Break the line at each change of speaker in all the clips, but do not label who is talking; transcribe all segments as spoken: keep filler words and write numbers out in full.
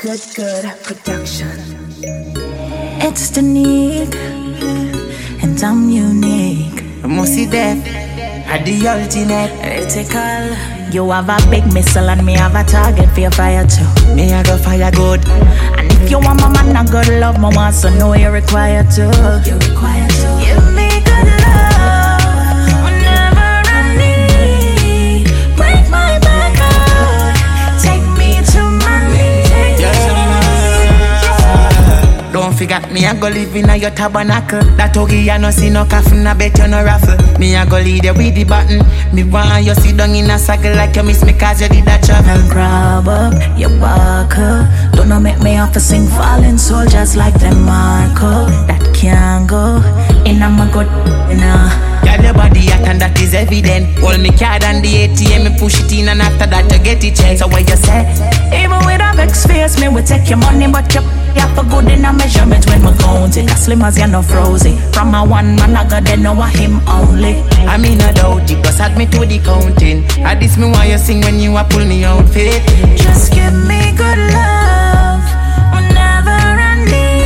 Good, good production.
It's Danique, and I'm unique.
Musty Def, at the ultimate.
Critical. You have a big missile and me have a target for your fire too.
Me I go fire good.
And if you want my man a good love, my want so know you're required to.
You're required to
give me good love whenever I need. Break my back out, take me to my knees.
Yeah. Don't forget me I go live in a your tabernacle. That hoagie I no see no coffin, I bet you no raffle. Me I go lead you with the button. Me want you sit down in a circle like you miss me cause you did that travel.
And grab up your buckle. Don't no make me have to sing fallen soldiers like them Marco. That can't go in a my good nah.
Girl, your body hot and that is evident. Hold me card and the A T M, me push it in and after that you get it checked. So what you say?
Even with a vex face, me will take your money, but you you have for good in a measurement when we count it. As slim as you no frozen. From a one man I got they know a him only.
I mean no doubt it, just add me to the counting. At this me why you sing when you a pull me outfit.
Just give me good love whenever I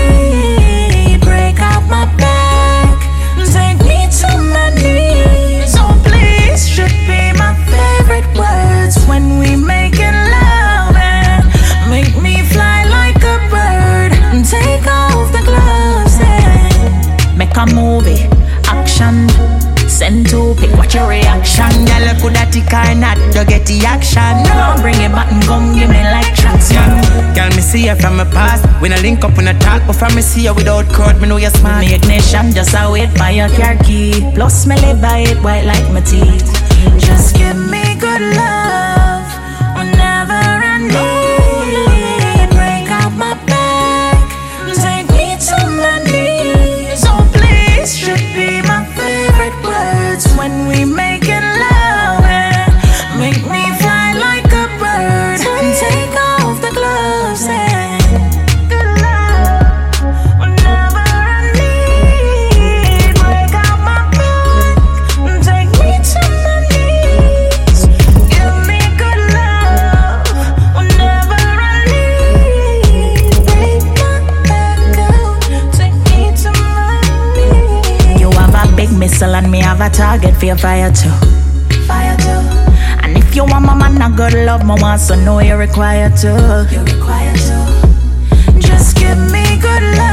need. Break out my back, take me to my knees. Oh please, should be my favorite words when we making love and make me fly like a bird. Take off the gloves and make a movie, action. Send to pick, watch your reaction.
Girl, you coulda tick or not, you get the action.
No, bring it back and come give me like tracks, man.
Girl, me see you from my past. When I link up when I talk, but from me see you without crowd, me know you're smart.
Me ignition, just a wait by your car key. Plus me live by it, white like my teeth. Just give me good love whenever I need. Break out my back, take me to my knees. Oh please, should be my favorite words when we making love and make me fly like a bird. Take off the gloves and good love whenever I need. Break out my back, take me to my knees. Give me good love whenever I need. Break my back out, take me to my knees. You have a big missile and me have a target for your fire too. Fire too. And if you want my man a good love, my want so know you're required to.
You're required to
Just give me good love.